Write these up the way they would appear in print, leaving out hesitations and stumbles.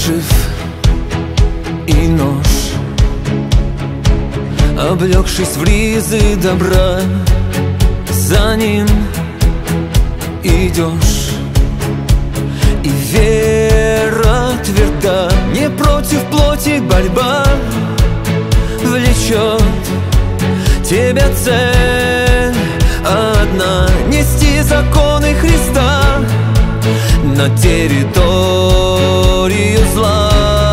зажив и нож, облегшись в ризы добра, за ним идешь. И вера тверда, не против плоти борьба, влечет тебя цель одна — нести законы Христа на территорию зла.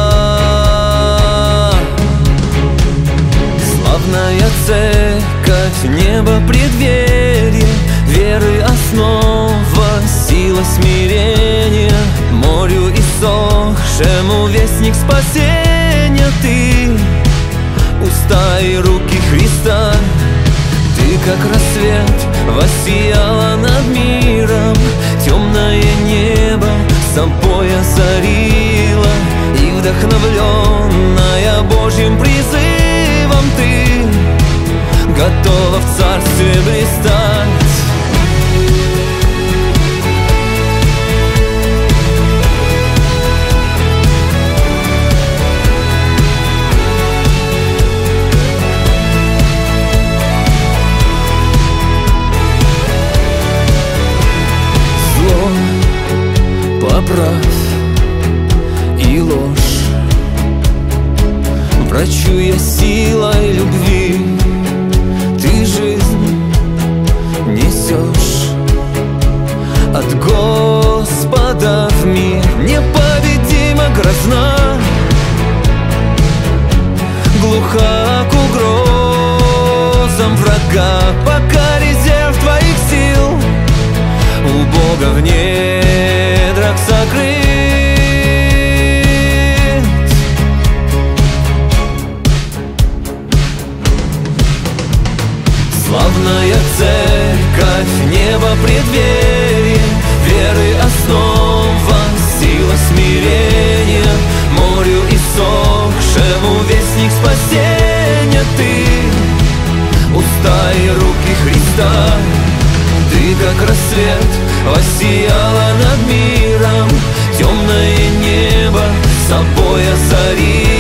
Славная церковь, небо преддверие, веры основа, сила смирения, морю иссохшему вестник спасения ты, уста и руки Христа. Ты, как рассвет, воссияла над миром, темное небо собой озарила, и вдохновленная Божьим призывом ты готова в царстве блистать. Поправь и ложь, врачу я силой любви, ты жизнь несешь от Господа в мир. Непобедима грозна, глуха к угрозам врага, пока резерв твоих сил у Бога в недрах сокрыт. Славная церковь, небо преддверие, веры основа, сила смирения, морю иссохшему вестник спасения ты, уста и руки Христа. Ты, как рассвет, воссияла над миром, темное небо собой озарила,